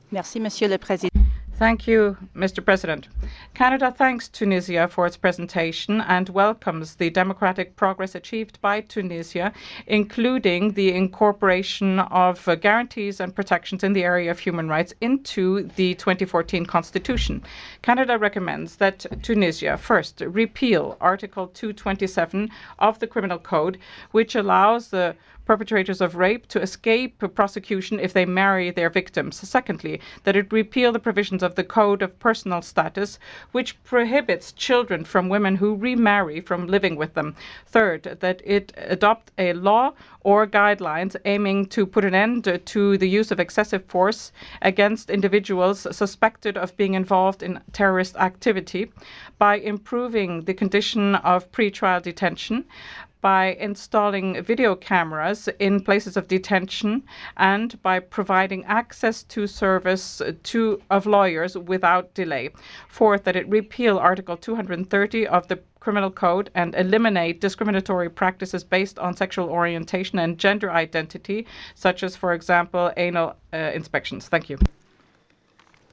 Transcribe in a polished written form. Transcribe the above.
Merci, Monsieur le Président. Thank you, Mr. President. Canada thanks Tunisia for its presentation and welcomes the democratic progress achieved by Tunisia, including the incorporation of guarantees and protections in the area of human rights into the 2014 Constitution. Canada recommends that Tunisia first repeal Article 227 of the Criminal Code, which allows the perpetrators of rape to escape prosecution if they marry their victims. Secondly, that it repeal the provisions of the Code of Personal Status, which prohibits children from women who remarry from living with them. Third, that it adopt a law or guidelines aiming to put an end to the use of excessive force against individuals suspected of being involved in terrorist activity by improving the condition of pretrial detention, by installing video cameras in places of detention, and by providing access to service of lawyers without delay. Fourth, that it repeal Article 230 of the Criminal Code and eliminate discriminatory practices based on sexual orientation and gender identity, such as, for example, anal inspections. Thank you.